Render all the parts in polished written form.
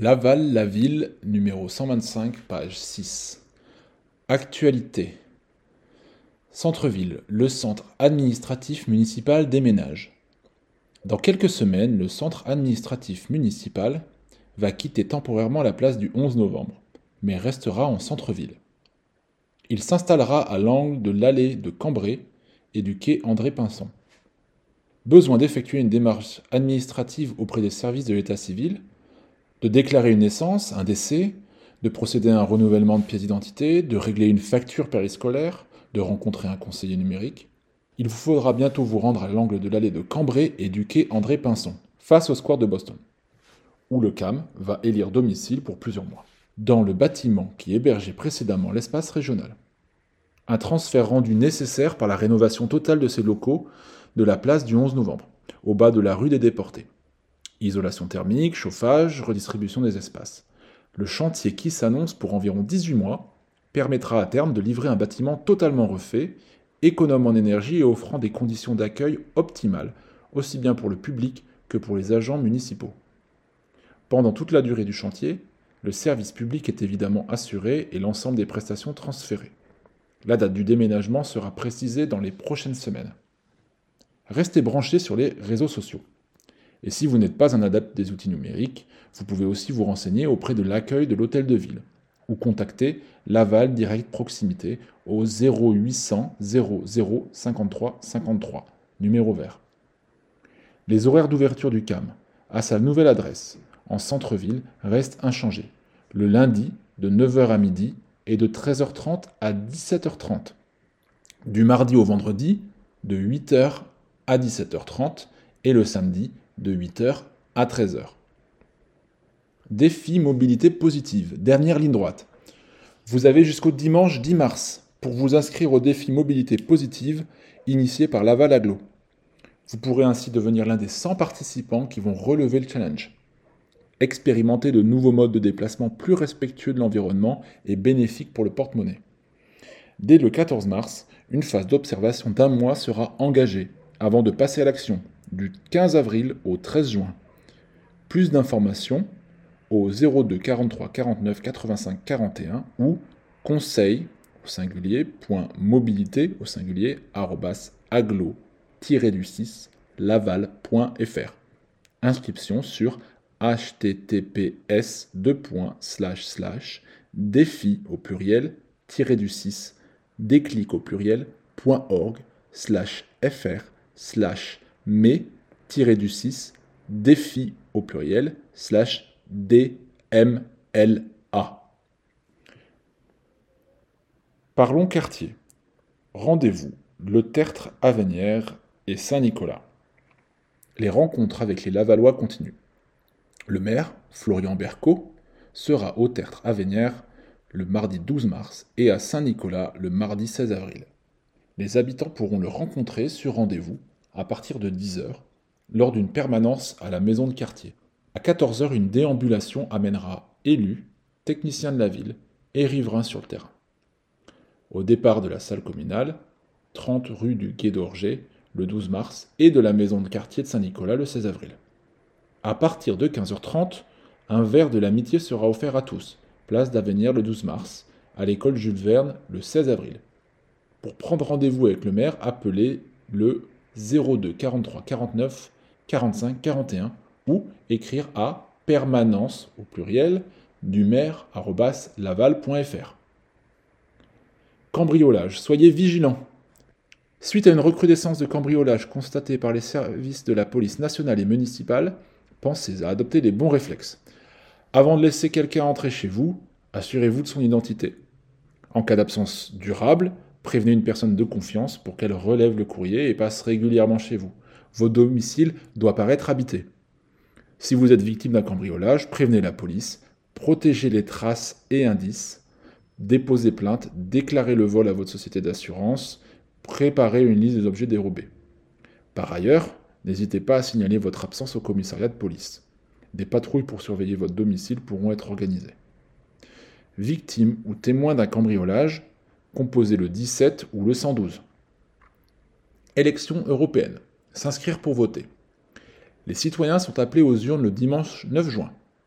Laval-la-Ville, numéro 125, page 6. Actualité. Centre-ville, le centre administratif municipal déménage. Dans quelques semaines, le centre administratif municipal va quitter temporairement la place du 11 novembre, mais restera en centre-ville. Il s'installera à l'angle de l'allée de Cambrai et du quai André-Pinson. Besoin d'effectuer une démarche administrative auprès des services de l'état civil, de déclarer une naissance, un décès, de procéder à un renouvellement de pièce d'identité, de régler une facture périscolaire, de rencontrer un conseiller numérique. Il vous faudra bientôt vous rendre à l'angle de l'allée de Cambrai et du quai André-Pinson, face au square de Boston, où le CAM va élire domicile pour plusieurs mois, dans le bâtiment qui hébergeait précédemment l'espace régional. Un transfert rendu nécessaire par la rénovation totale de ces locaux de la place du 11 novembre, au bas de la rue des Déportés. Isolation thermique, chauffage, redistribution des espaces. Le chantier qui s'annonce pour environ 18 mois permettra à terme de livrer un bâtiment totalement refait, économe en énergie et offrant des conditions d'accueil optimales, aussi bien pour le public que pour les agents municipaux. Pendant toute la durée du chantier, le service public est évidemment assuré et l'ensemble des prestations transférées. La date du déménagement sera précisée dans les prochaines semaines. Restez branchés sur les réseaux sociaux. Et si vous n'êtes pas un adepte des outils numériques, vous pouvez aussi vous renseigner auprès de l'accueil de l'hôtel de ville ou contacter Laval Direct Proximité au 0800 00 53 53, numéro vert. Les horaires d'ouverture du CAM, à sa nouvelle adresse, en centre-ville, restent inchangés. Le lundi, de 9h à midi et de 13h30 à 17h30. Du mardi au vendredi, de 8h à 17h30 et le samedi, de 8h à 13h. Défi mobilité positive, dernière ligne droite. Vous avez jusqu'au dimanche 10 mars pour vous inscrire au défi mobilité positive initié par Laval Agglo. Vous pourrez ainsi devenir l'un des 100 participants qui vont relever le challenge. Expérimenter de nouveaux modes de déplacement plus respectueux de l'environnement et bénéfiques pour le porte-monnaie. Dès le 14 mars, une phase d'observation d'1 mois sera engagée avant de passer à l'action, du 15 avril au 13 juin. Plus d'informations au 02 43 49 85 41 ou conseil au singulier .mobilité au singulier @aglo-du6 laval.fr. Inscription sur https://défi au pluriel -du6 déclic au pluriel.org/fr/mais-du6 défi au pluriel /DMLA. Parlons quartier. Rendez-vous Le Tertre à Vénières et Saint-Nicolas. Les rencontres avec les Lavallois continuent. Le maire, Florian Bercot, sera au Tertre à Vénières le mardi 12 mars et à Saint-Nicolas le mardi 16 avril. Les habitants pourront le rencontrer sur rendez-vous à partir de 10h lors d'une permanence à la maison de quartier. À 14h, une déambulation amènera élus, techniciens de la ville et riverains sur le terrain. Au départ de la salle communale, 30 rue du Quai d'Orgé, le 12 mars, et de la maison de quartier de Saint-Nicolas le 16 avril. À partir de 15h30, un verre de l'amitié sera offert à tous, place d'Avenir le 12 mars, à l'école Jules Verne le 16 avril. Pour prendre rendez-vous avec le maire, appelez le 02 43 49 45 41 ou écrire à permanence au pluriel du maire@laval.fr. Cambriolage, soyez vigilants. Suite à une recrudescence de cambriolage constatée par les services de la police nationale et municipale, pensez à adopter les bons réflexes. Avant de laisser quelqu'un entrer chez vous, assurez-vous de son identité. En cas d'absence durable, prévenez une personne de confiance pour qu'elle relève le courrier et passe régulièrement chez vous. Votre domicile doit paraître habité. Si vous êtes victime d'un cambriolage, prévenez la police, protégez les traces et indices, déposez plainte, déclarez le vol à votre société d'assurance, préparez une liste des objets dérobés. Par ailleurs, n'hésitez pas à signaler votre absence au commissariat de police. Des patrouilles pour surveiller votre domicile pourront être organisées. Victime ou témoin d'un cambriolage, composez le 17 ou le 112. Élections européennes. S'inscrire pour voter. Les citoyens sont appelés aux urnes le dimanche 9 juin.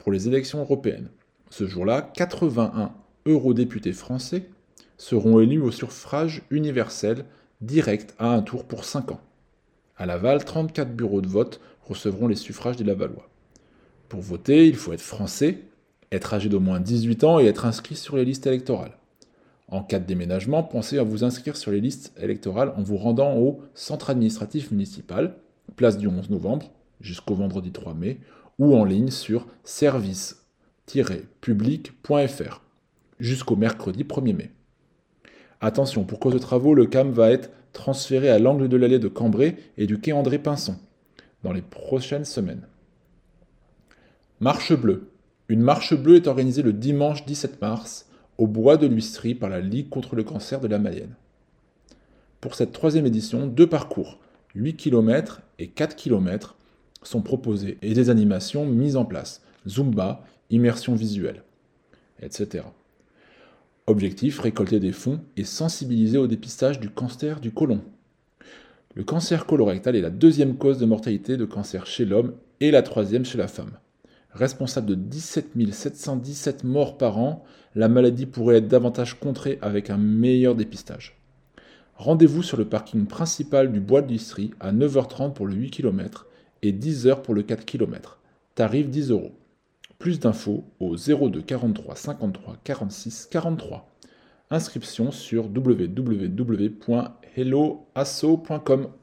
pour les élections européennes. Ce jour-là, 81 eurodéputés français seront élus au suffrage universel direct à un tour pour 5 ans. À Laval, 34 bureaux de vote recevront les suffrages des Lavallois. Pour voter, il faut être français, être âgé d'au moins 18 ans et être inscrit sur les listes électorales. En cas de déménagement, pensez à vous inscrire sur les listes électorales en vous rendant au centre administratif municipal, place du 11 novembre, jusqu'au vendredi 3 mai, ou en ligne sur service-public.fr, jusqu'au mercredi 1er mai. Attention, pour cause de travaux, le CAM va être transféré à l'angle de l'allée de Cambrai et du quai André-Pinson dans les prochaines semaines. Marche bleue. Une marche bleue est organisée le dimanche 17 mars au bois de l'Huisterie par la Ligue contre le cancer de la Mayenne. Pour cette troisième édition, 2 parcours, 8 km et 4 km, sont proposés et des animations mises en place, Zumba, immersion visuelle, etc. Objectif, récolter des fonds et sensibiliser au dépistage du cancer du côlon. Le cancer colorectal est la 2e cause de mortalité de cancer chez l'homme et la 3e chez la femme. Responsable de 17 717 morts par an, la maladie pourrait être davantage contrée avec un meilleur dépistage. Rendez-vous sur le parking principal du bois de l'Huisterie à 9h30 pour le 8 km et 10h pour le 4 km. Tarif 10 €. Plus d'infos au 02 43 53 46 43. Inscription sur www.helloasso.com.